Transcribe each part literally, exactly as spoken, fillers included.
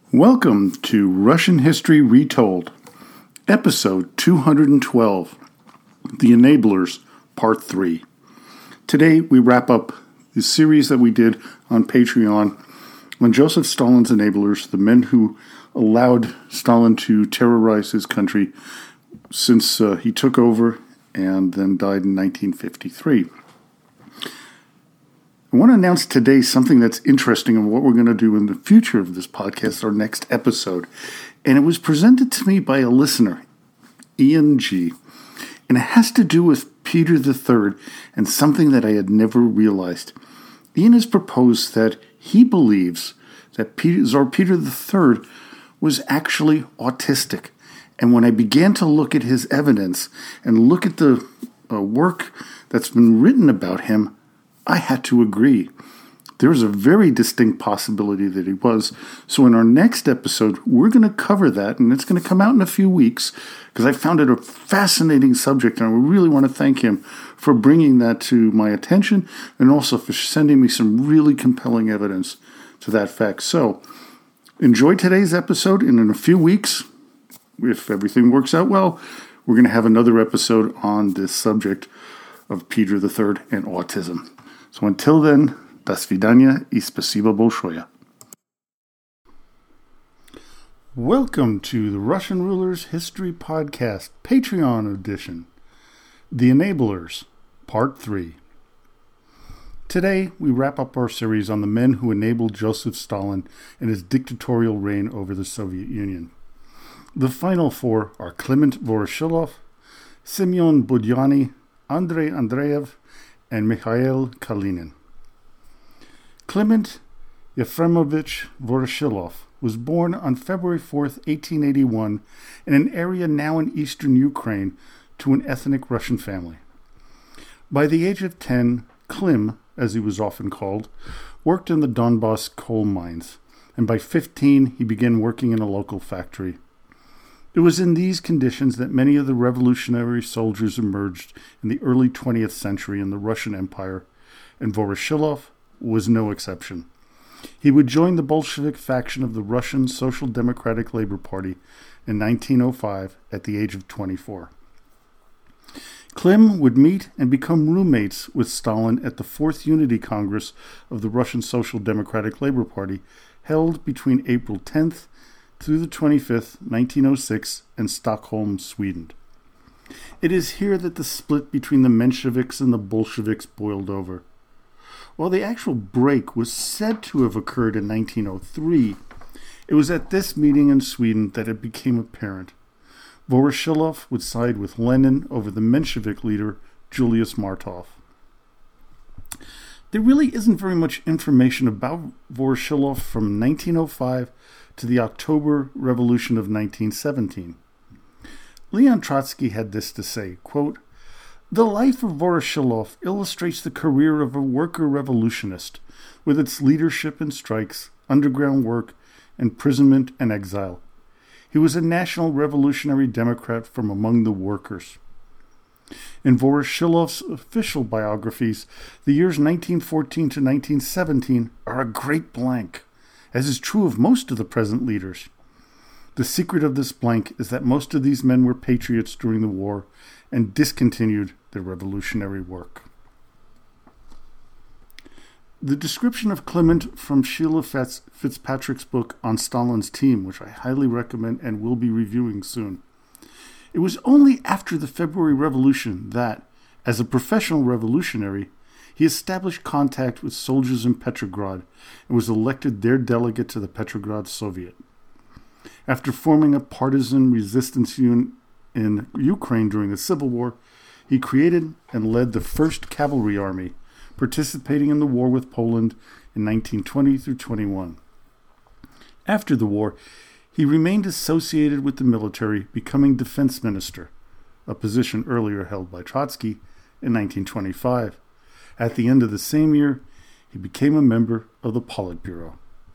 Welcome to Russian History Retold, Episode two hundred twelve, The Enablers, Part three. Today we wrap up the series that we did on Patreon on Joseph Stalin's enablers, the men who allowed Stalin to terrorize his country since uh, he took over and then died in nineteen fifty-three. I want to announce today something that's interesting and what we're going to do in the future of this podcast, our next episode. And it was presented to me by a listener, Ian G. And it has to do with Peter the Third and something that I had never realized. Ian has proposed that he believes that Peter, Tsar Peter the Third was actually autistic. And when I began to look at his evidence and look at the uh, work that's been written about him, I had to agree. There's a very distinct possibility that he was. So in our next episode, we're going to cover that, and it's going to come out in a few weeks, because I found it a fascinating subject, and I really want to thank him for bringing that to my attention, and also for sending me some really compelling evidence to that fact. So enjoy today's episode, and in a few weeks, if everything works out well, we're going to have another episode on this subject of Peter the Third and autism. So until then, до свидания и спасибо большое. Welcome to the Russian Rulers History Podcast, Patreon edition, The Enablers, Part three. Today, we wrap up our series on the men who enabled Joseph Stalin in his dictatorial reign over the Soviet Union. The final four are Kliment Voroshilov, Semyon Budyonny, Andrei Andreev, and Mikhail Kalinin. Kliment Yefremovich Voroshilov was born on February fourth, eighteen eighty-one, in an area now in eastern Ukraine to an ethnic Russian family. By the age of ten, Klim, as he was often called, worked in the Donbass coal mines, and by fifteen he began working in a local factory. It was in these conditions that many of the revolutionary soldiers emerged in the early twentieth century in the Russian Empire, and Voroshilov was no exception. He would join the Bolshevik faction of the Russian Social Democratic Labor Party in nineteen oh five at the age of twenty-four. Klim would meet and become roommates with Stalin at the Fourth Unity Congress of the Russian Social Democratic Labor Party, held between April tenth through the twenty-fifth, nineteen oh six, in Stockholm, Sweden. It is here that the split between the Mensheviks and the Bolsheviks boiled over. While the actual break was said to have occurred in nineteen oh three, it was at this meeting in Sweden that it became apparent. Voroshilov would side with Lenin over the Menshevik leader Julius Martov. There really isn't very much information about Voroshilov from nineteen oh five to the October Revolution of nineteen seventeen. Leon Trotsky had this to say, quote, "The life of Voroshilov illustrates the career of a worker revolutionist, with its leadership in strikes, underground work, imprisonment, and exile. He was a national revolutionary Democrat from among the workers." In Voroshilov's official biographies, the years nineteen fourteen to nineteen seventeen are a great blank, as is true of most of the present leaders. The secret of this blank is that most of these men were patriots during the war and discontinued their revolutionary work. The description of Kliment from Sheila Fitz, Fitzpatrick's book On Stalin's Team, which I highly recommend and will be reviewing soon. It was only after the February Revolution that, as a professional revolutionary, he established contact with soldiers in Petrograd and was elected their delegate to the Petrograd Soviet. After forming a partisan resistance unit in Ukraine during the Civil War, he created and led the First Cavalry Army, participating in the war with Poland in nineteen twenty through twenty-one. After the war, he remained associated with the military, becoming defense minister, a position earlier held by Trotsky, in nineteen twenty-five. At the end of the same year, he became a member of the Politburo.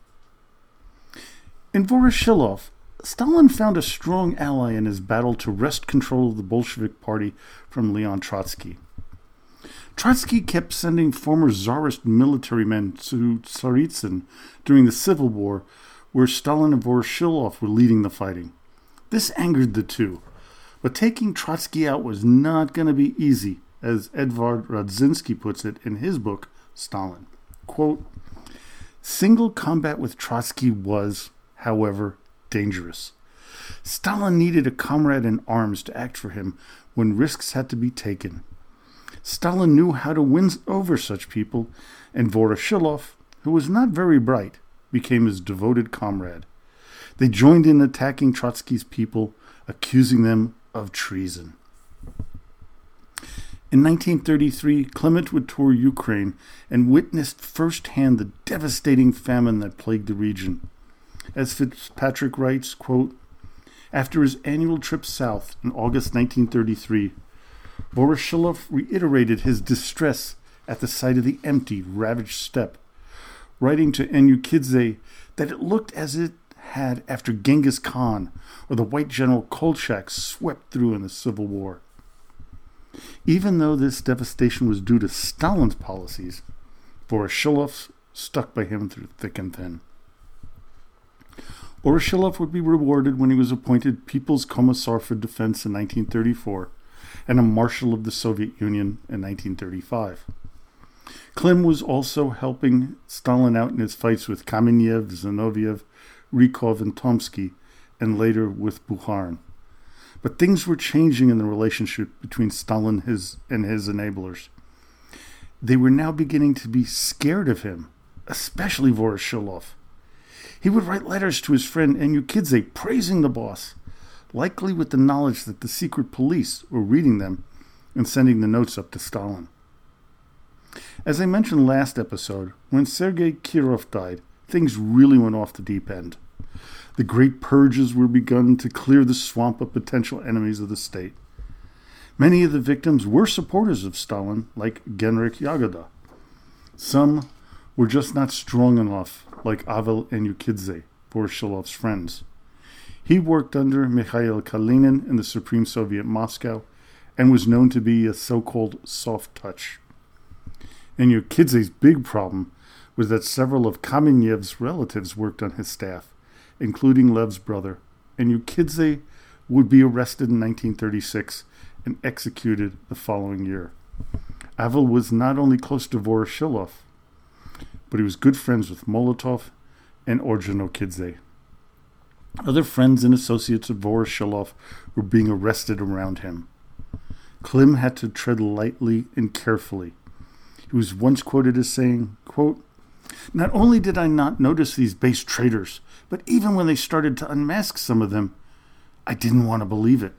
In Voroshilov, Stalin found a strong ally in his battle to wrest control of the Bolshevik Party from Leon Trotsky. Trotsky kept sending former Tsarist military men to Tsaritsyn during the Civil War, where Stalin and Voroshilov were leading the fighting. This angered the two, but taking Trotsky out was not going to be easy, as Edvard Radzinsky puts it in his book, Stalin. Quote, single combat with Trotsky was, however, dangerous. Stalin needed a comrade in arms to act for him when risks had to be taken. Stalin knew how to win over such people, and Voroshilov, who was not very bright, became his devoted comrade. They joined in attacking Trotsky's people, accusing them of treason. In nineteen thirty-three, Clement would tour Ukraine and witnessed firsthand the devastating famine that plagued the region. As Fitzpatrick writes, quote, after his annual trip south in August nineteen thirty-three, Voroshilov reiterated his distress at the sight of the empty, ravaged steppe, writing to Enyukidze that it looked as it had after Genghis Khan or the white general Kolchak swept through in the Civil War. Even though this devastation was due to Stalin's policies, Voroshilov stuck by him through thick and thin. Voroshilov would be rewarded when he was appointed People's Commissar for Defense in nineteen thirty-four and a Marshal of the Soviet Union in nineteen thirty-five. Klim was also helping Stalin out in his fights with Kamenev, Zinoviev, Rykov, and Tomsky, and later with Bukharin. But things were changing in the relationship between Stalin his, and his enablers. They were now beginning to be scared of him, especially Voroshilov. He would write letters to his friend Enyukidze praising the boss, likely with the knowledge that the secret police were reading them and sending the notes up to Stalin. As I mentioned last episode, when Sergei Kirov died, things really went off the deep end. The great purges were begun to clear the swamp of potential enemies of the state. Many of the victims were supporters of Stalin, like Genrikh Yagoda. Some were just not strong enough, like Avel Enyukidze, Voroshilov's friends. He worked under Mikhail Kalinin in the Supreme Soviet Moscow and was known to be a so-called soft touch. Enyukidze's big problem was that several of Kamenev's relatives worked on his staff, including Lev's brother. Enyukidze would be arrested in nineteen thirty-six and executed the following year. Avel was not only close to Voroshilov, but he was good friends with Molotov and Ordzhonikidze. Other friends and associates of Voroshilov were being arrested around him. Klim had to tread lightly and carefully. He was once quoted as saying, quote, not only did I not notice these base traitors, but even when they started to unmask some of them, I didn't want to believe it.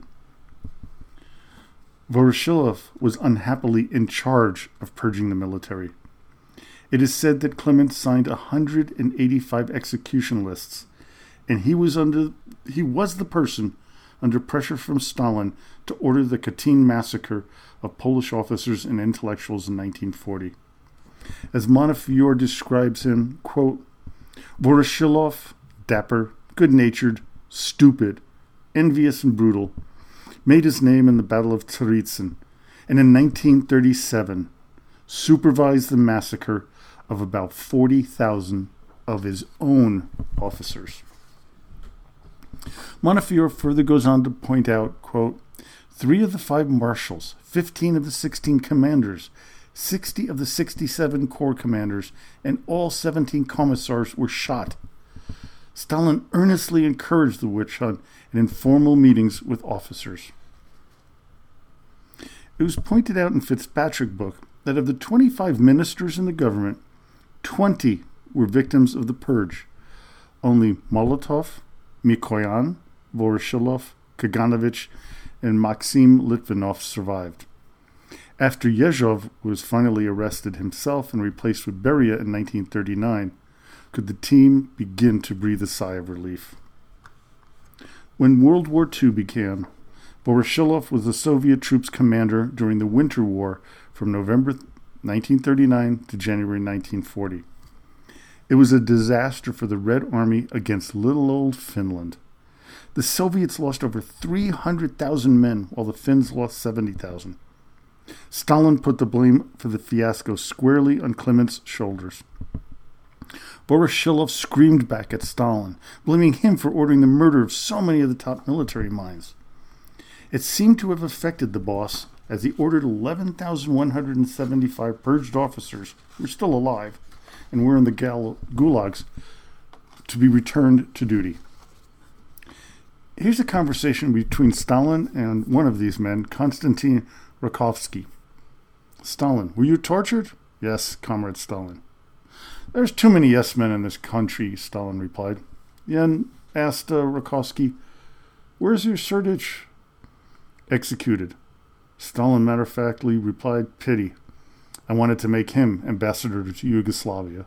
Voroshilov was unhappily in charge of purging the military. It is said that Clement signed one hundred eighty-five execution lists, and he was under he was the person under pressure from Stalin to order the Katyn massacre of Polish officers and intellectuals in nineteen forty. As Montefiore describes him, quote, Voroshilov, dapper, good-natured, stupid, envious and brutal, made his name in the Battle of Tsaritsyn, and in nineteen thirty-seven supervised the massacre of about forty thousand of his own officers. Montefiore further goes on to point out, quote, three of the five marshals, fifteen of the sixteen commanders, sixty of the sixty-seven corps commanders, and all seventeen commissars were shot. Stalin earnestly encouraged the witch hunt in informal meetings with officers. It was pointed out in Fitzpatrick's book that of the twenty-five ministers in the government, twenty were victims of the purge. Only Molotov, Mikoyan, Voroshilov, Kaganovich, and Maxim Litvinov survived. After Yezhov was finally arrested himself and replaced with Beria in nineteen thirty-nine, could the team begin to breathe a sigh of relief. When World War Two began, Voroshilov was the Soviet troops' commander during the Winter War from November nineteen thirty-nine to January nineteen forty. It was a disaster for the Red Army against little old Finland. The Soviets lost over three hundred thousand men, while the Finns lost seventy thousand. Stalin put the blame for the fiasco squarely on Clement's shoulders. Voroshilov screamed back at Stalin, blaming him for ordering the murder of so many of the top military minds. It seemed to have affected the boss, as he ordered eleven thousand one hundred seventy-five purged officers who were still alive and were in the gal- gulags to be returned to duty. Here's a conversation between Stalin and one of these men, Konstantin Rakovsky. Stalin: were you tortured? Yes, Comrade Stalin. There's too many yes men in this country, Stalin replied. Then asked uh, Rakovsky, where's your Serdich? Executed. Stalin matter-of-factly replied, pity. I wanted to make him ambassador to Yugoslavia.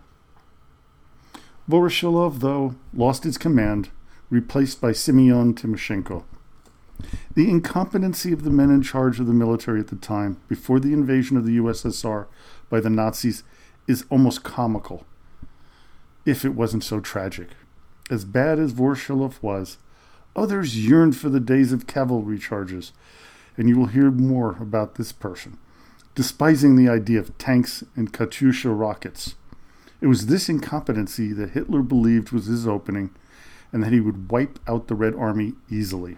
Voroshilov, though, lost his command, replaced by Simeon Timoshenko. The incompetency of the men in charge of the military at the time, before the invasion of the U S S R by the Nazis, is almost comical, if it wasn't so tragic. As bad as Voroshilov was, others yearned for the days of cavalry charges, and you will hear more about this person, despising the idea of tanks and Katyusha rockets. It was this incompetency that Hitler believed was his opening, and that he would wipe out the Red Army easily.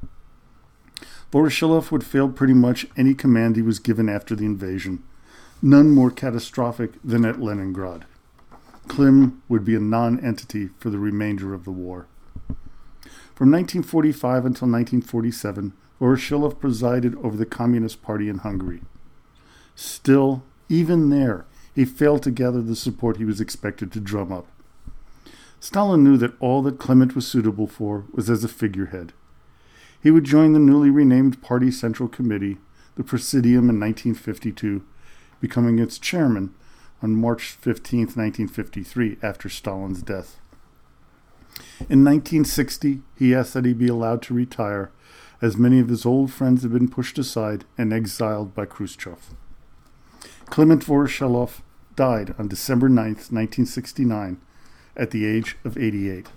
Voroshilov would fail pretty much any command he was given after the invasion, none more catastrophic than at Leningrad. Klim would be a non-entity for the remainder of the war. From nineteen forty-five until nineteen forty-seven, Voroshilov presided over the Communist Party in Hungary. Still, even there, he failed to gather the support he was expected to drum up. Stalin knew that all that Clement was suitable for was as a figurehead. He would join the newly renamed Party Central Committee, the Presidium, in nineteen fifty-two, becoming its chairman on March fifteenth, nineteen fifty-three, after Stalin's death. In nineteen sixty, he asked that he be allowed to retire, as many of his old friends had been pushed aside and exiled by Khrushchev. Clement Voroshilov died on December ninth, nineteen sixty-nine, at the age of eighty-eight.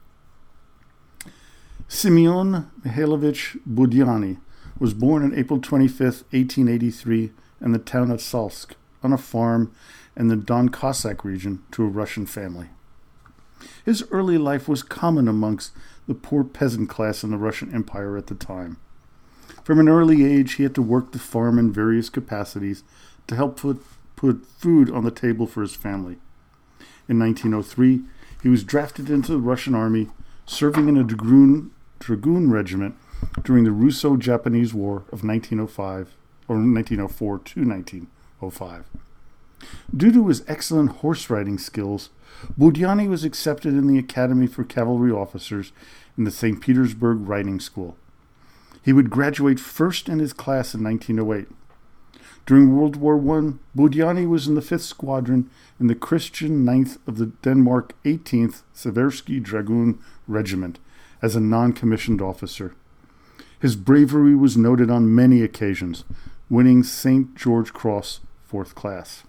Simeon Mikhailovich Budyonny was born on April twenty-fifth, eighteen eighty-three, in the town of Salsk, on a farm in the Don Cossack region, to a Russian family. His early life was common amongst the poor peasant class in the Russian Empire at the time. From an early age, he had to work the farm in various capacities to help put, put food on the table for his family. In nineteen oh three, he was drafted into the Russian army, serving in a dragoon, dragoon regiment during the Russo-Japanese War of nineteen oh five, or nineteen oh four to nineteen oh five. Due to his excellent horse riding skills, Budyonny was accepted in the Academy for Cavalry Officers in the Saint Petersburg Riding School. He would graduate first in his class in nineteen oh eight. During World War One, Budyonny was in the fifth Squadron in the Christian ninth of the Denmark eighteenth Seversky Dragoon Regiment as a non-commissioned officer. His bravery was noted on many occasions, winning Saint George Cross fourth class.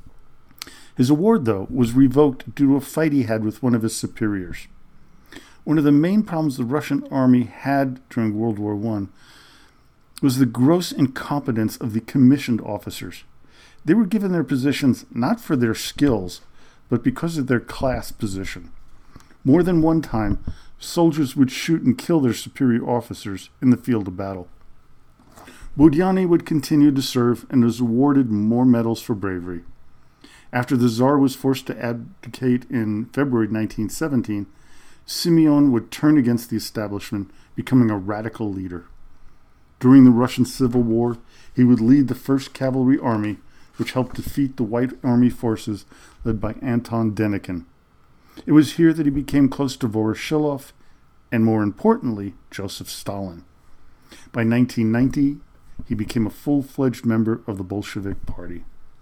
His award, though, was revoked due to a fight he had with one of his superiors. One of the main problems the Russian army had during World War One was the gross incompetence of the commissioned officers. They were given their positions not for their skills, but because of their class position. More than one time, soldiers would shoot and kill their superior officers in the field of battle. Budyonny would continue to serve and was awarded more medals for bravery. After the Tsar was forced to abdicate in February nineteen seventeen, Simeon would turn against the establishment, becoming a radical leader. During the Russian Civil War, he would lead the first Cavalry Army, which helped defeat the White Army forces led by Anton Denikin. It was here that he became close to Voroshilov and, more importantly, Joseph Stalin. By nineteen ninety, he became a full-fledged member of the Bolshevik Party.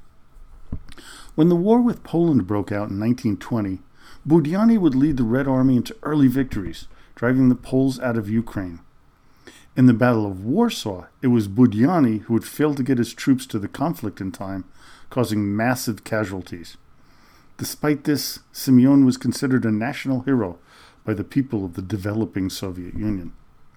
When the war with Poland broke out in nineteen twenty, Budyonny would lead the Red Army into early victories, driving the Poles out of Ukraine. In the Battle of Warsaw, it was Budyonny who would fail to get his troops to the conflict in time, causing massive casualties. Despite this, Simeon was considered a national hero by the people of the developing Soviet Union.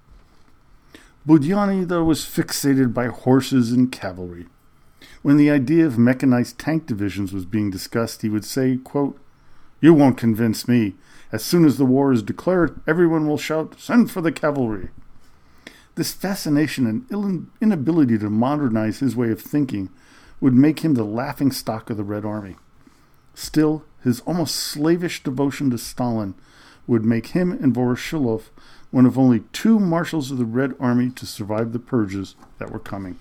Budyonny, though, was fixated by horses and cavalry. When the idea of mechanized tank divisions was being discussed, he would say, quote, You won't convince me. As soon as the war is declared, everyone will shout, 'Send for the cavalry!' This fascination and inability to modernize his way of thinking would make him the laughingstock of the Red Army. Still, his almost slavish devotion to Stalin would make him and Voroshilov one of only two marshals of the Red Army to survive the purges that were coming.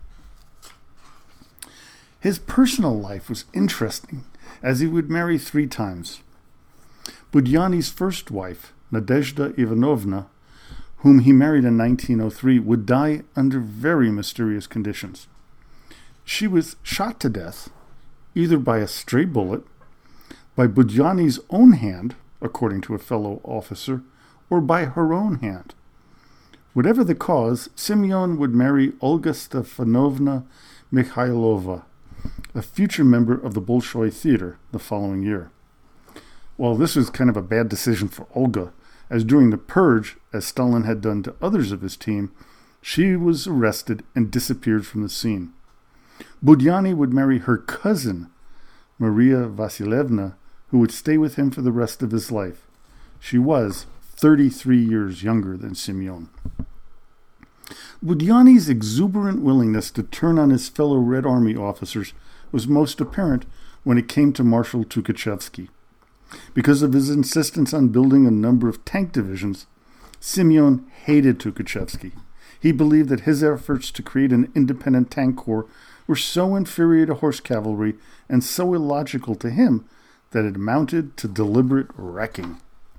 His personal life was interesting, as he would marry three times. Budyonny's first wife, Nadezhda Ivanovna, whom he married in nineteen oh three, would die under very mysterious conditions. She was shot to death, either by a stray bullet, by Budyonny's own hand, according to a fellow officer, or by her own hand. Whatever the cause, Simeon would marry Olga Stefanovna Mikhailova, a future member of the Bolshoi Theater, the following year. Well, this was kind of a bad decision for Olga, as during the purge, as Stalin had done to others of his team, she was arrested and disappeared from the scene. Budyonny would marry her cousin, Maria Vasilievna, who would stay with him for the rest of his life. She was thirty-three years younger than Simeon. Budyonny's exuberant willingness to turn on his fellow Red Army officers was most apparent when it came to Marshal Tukhachevsky. Because of his insistence on building a number of tank divisions, Simeon hated Tukhachevsky. He believed that his efforts to create an independent tank corps were so inferior to horse cavalry and so illogical to him that it amounted to deliberate wrecking.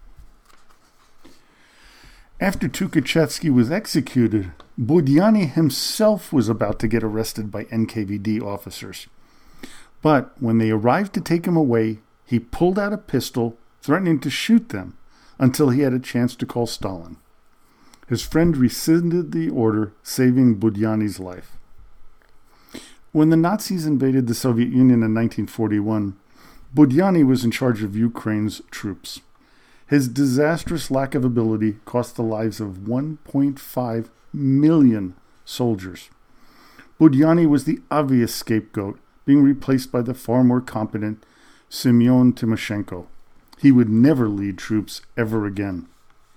After Tukhachevsky was executed, Budyonny himself was about to get arrested by N K V D officers. But when they arrived to take him away, he pulled out a pistol, threatening to shoot them until he had a chance to call Stalin. His friend rescinded the order, saving Budyonny's life. When the Nazis invaded the Soviet Union in nineteen forty-one, Budyonny was in charge of Ukraine's troops. His disastrous lack of ability cost the lives of one point five million soldiers. Budyonny was the obvious scapegoat, being replaced by the far more competent Semyon Timoshenko. He would never lead troops ever again.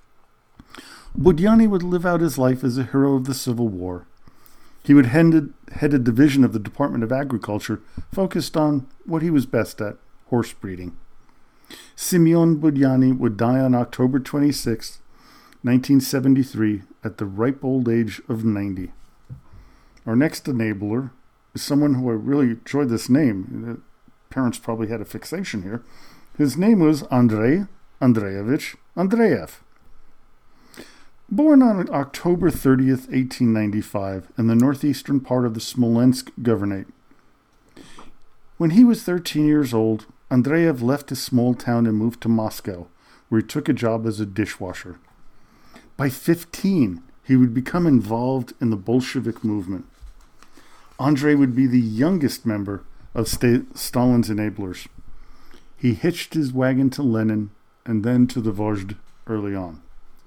Budyonny would live out his life as a hero of the Civil War. He would head, head a division of the Department of Agriculture focused on what he was best at, horse breeding. Simeon Budyonny would die on October twenty-sixth, nineteen seventy-three, at the ripe old age of ninety. Our next enabler is someone who I really enjoyed this name. The parents probably had a fixation here. His name was Andrei Andreevich Andreev. Born on October thirtieth, eighteen ninety-five, in the northeastern part of the Smolensk Governorate. When he was thirteen years old, Andreev left his small town and moved to Moscow, where he took a job as a dishwasher. By fifteen, he would become involved in the Bolshevik movement. Andrei would be the youngest member of St- Stalin's enablers. He hitched his wagon to Lenin and then to the Vozhd early on.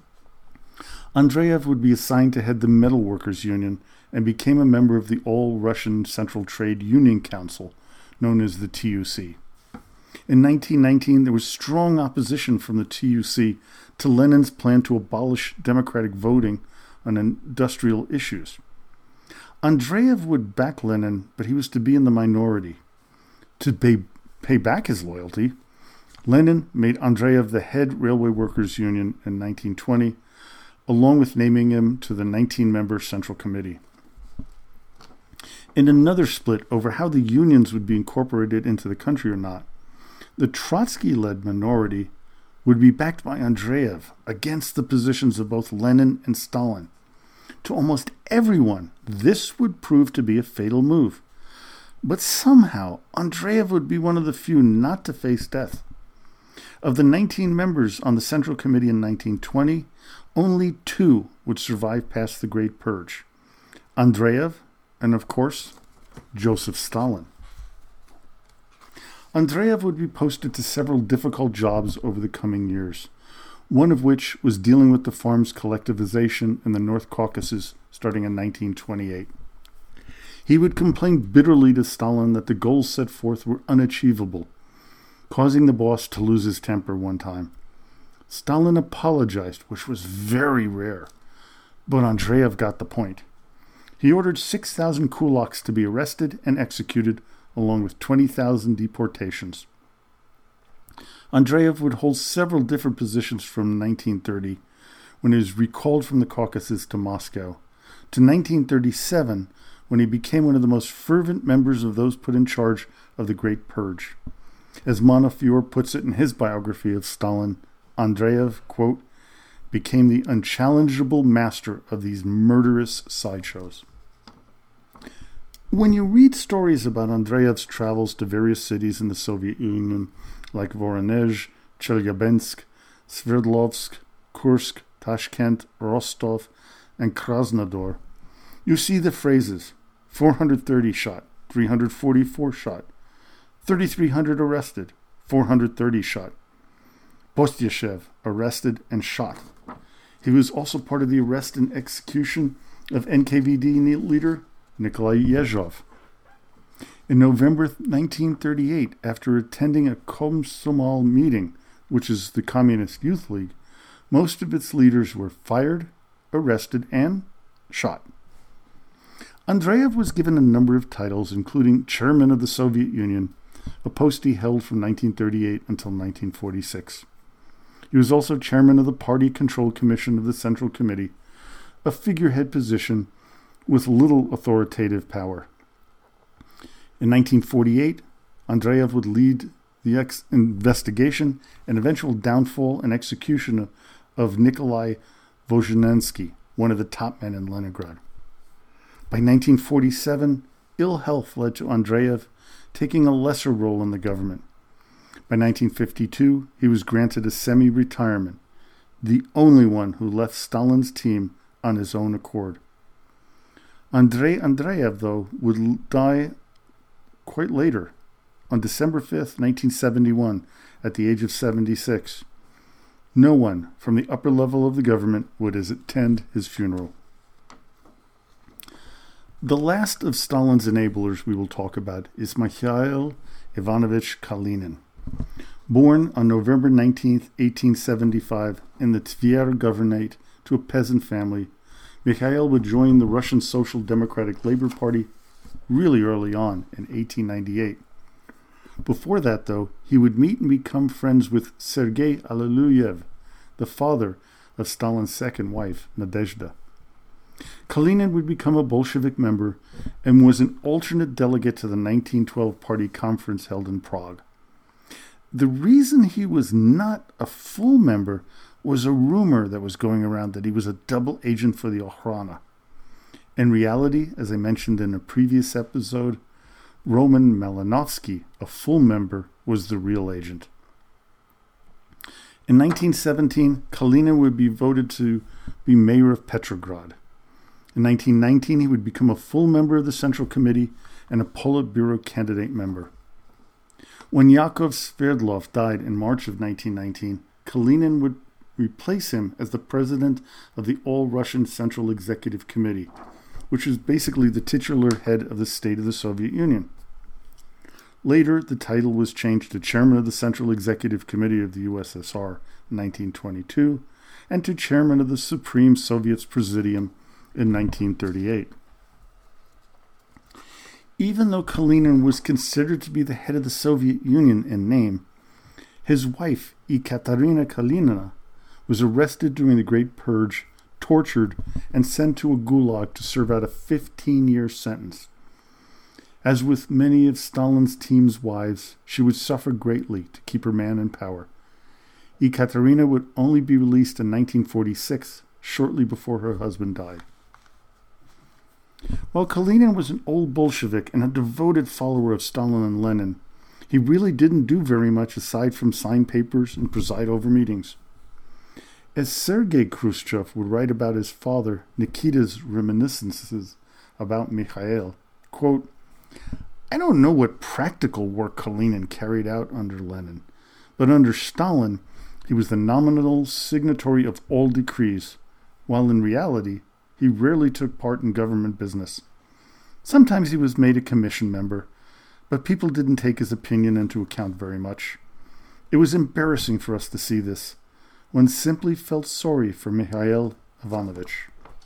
Andreev would be assigned to head the Metal Workers Union and became a member of the All-Russian Central Trade Union Council, known as the T U C. In nineteen nineteen, there was strong opposition from the T U C to Lenin's plan to abolish democratic voting on industrial issues. Andreev would back Lenin, but he was to be in the minority. To pay, pay back his loyalty, Lenin made Andreev the head Railway Workers Union in nineteen twenty, along with naming him to the nineteen-member Central Committee. In another split over how the unions would be incorporated into the country or not, the Trotsky-led minority would be backed by Andreev against the positions of both Lenin and Stalin. To almost everyone, this would prove to be a fatal move. But somehow, Andreev would be one of the few not to face death. Of the nineteen members on the Central Committee in nineteen twenty, only two would survive past the Great Purge: Andreev and, of course, Joseph Stalin. Andreev would be posted to several difficult jobs over the coming years, one of which was dealing with the farms' collectivization in the North Caucasus starting in nineteen twenty-eight. He would complain bitterly to Stalin that the goals set forth were unachievable, causing the boss to lose his temper one time. Stalin apologized, which was very rare, but Andreev got the point. He ordered six thousand kulaks to be arrested and executed, along with twenty thousand deportations. Andreev would hold several different positions from nineteen thirty, when he was recalled from the Caucasus to Moscow, to nineteen thirty-seven, when he became one of the most fervent members of those put in charge of the Great Purge. As Montefiore puts it in his biography of Stalin, Andreev, quote, became the unchallengeable master of these murderous sideshows. When you read stories about Andreev's travels to various cities in the Soviet Union, like Voronezh, Chelyabinsk, Sverdlovsk, Kursk, Tashkent, Rostov, and Krasnodar, you see the phrases four hundred thirty shot, three hundred forty-four shot, thirty-three hundred arrested, four hundred thirty shot. Postyashev arrested and shot. He was also part of the arrest and execution of N K V D leader Nikolai Yezhov. In November nineteen thirty-eight, after attending a Komsomol meeting, which is the Communist Youth League, most of its leaders were fired, arrested, and shot. Andreev was given a number of titles, including Chairman of the Soviet Union, a post he held from nineteen thirty-eight until nineteen forty-six. He was also chairman of the Party Control Commission of the Central Committee, a figurehead position with little authoritative power. In nineteen forty-eight, Andreev would lead the ex- investigation and eventual downfall and execution of, of Nikolai Vozhnensky, one of the top men in Leningrad. By nineteen forty-seven, ill health led to Andreev taking a lesser role in the government. By nineteen fifty-two, he was granted a semi-retirement, the only one who left Stalin's team on his own accord. Andrei Andreev, though, would die quite later, on December fifth, nineteen seventy-one, at the age of seventy-six. No one from the upper level of the government would attend his funeral. The last of Stalin's enablers we will talk about is Mikhail Ivanovich Kalinin. Born on November nineteenth, eighteen seventy-five, in the Tver Governorate to a peasant family, Mikhail would join the Russian Social Democratic Labor Party really early on in eighteen ninety-eight. Before that, though, he would meet and become friends with Sergei Alleluyev, the father of Stalin's second wife, Nadezhda. Kalinin would become a Bolshevik member and was an alternate delegate to the nineteen twelve party conference held in Prague. The reason he was not a full member was a rumor that was going around that he was a double agent for the Okhrana. In reality, as I mentioned in a previous episode, Roman Malinovsky, a full member, was the real agent. In nineteen seventeen, Kalinin would be voted to be mayor of Petrograd. In nineteen nineteen, he would become a full member of the Central Committee and a Politburo candidate member. When Yakov Sverdlov died in March of nineteen nineteen, Kalinin would replace him as the president of the All-Russian Central Executive Committee, which was basically the titular head of the State of the Soviet Union. Later, the title was changed to Chairman of the Central Executive Committee of the U S S R in nineteen twenty-two and to Chairman of the Supreme Soviet's Presidium in nineteen thirty-eight. Even though Kalinin was considered to be the head of the Soviet Union in name, his wife, Ekaterina Kalinina, was arrested during the Great Purge, tortured, and sent to a gulag to serve out a fifteen-year sentence. As with many of Stalin's team's wives, she would suffer greatly to keep her man in power. Ekaterina would only be released in nineteen forty-six, shortly before her husband died. While Kalinin was an old Bolshevik and a devoted follower of Stalin and Lenin, he really didn't do very much aside from sign papers and preside over meetings. As Sergei Khrushchev would write about his father, Nikita's reminiscences about Mikhail, quote, "I don't know what practical work Kalinin carried out under Lenin, but under Stalin, he was the nominal signatory of all decrees, while in reality, he rarely took part in government business. Sometimes he was made a commission member, but people didn't take his opinion into account very much. It was embarrassing for us to see this. One simply felt sorry for Mikhail Ivanovich.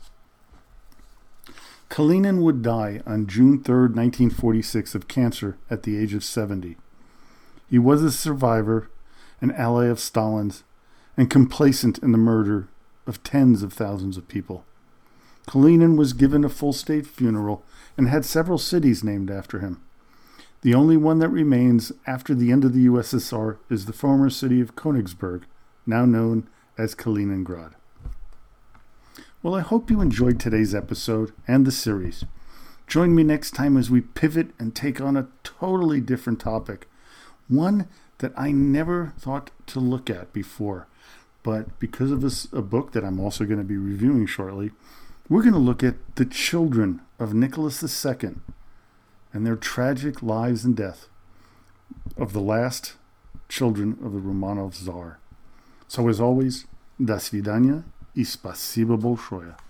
Kalinin would die on June third, nineteen forty-six, of cancer at the age of seventy. He was a survivor, an ally of Stalin's, and complacent in the murder of tens of thousands of people. Kalinin was given a full-state funeral and had several cities named after him. The only one that remains after the end of the U S S R is the former city of Königsberg, now known as Kaliningrad. Well, I hope you enjoyed today's episode and the series. Join me next time as we pivot and take on a totally different topic, one that I never thought to look at before. But because of this, a book that I'm also going to be reviewing shortly, we're going to look at the children of Nicholas the Second and their tragic lives and death of the last children of the Romanov Tsar. So as always, до свидания и спасибо большое.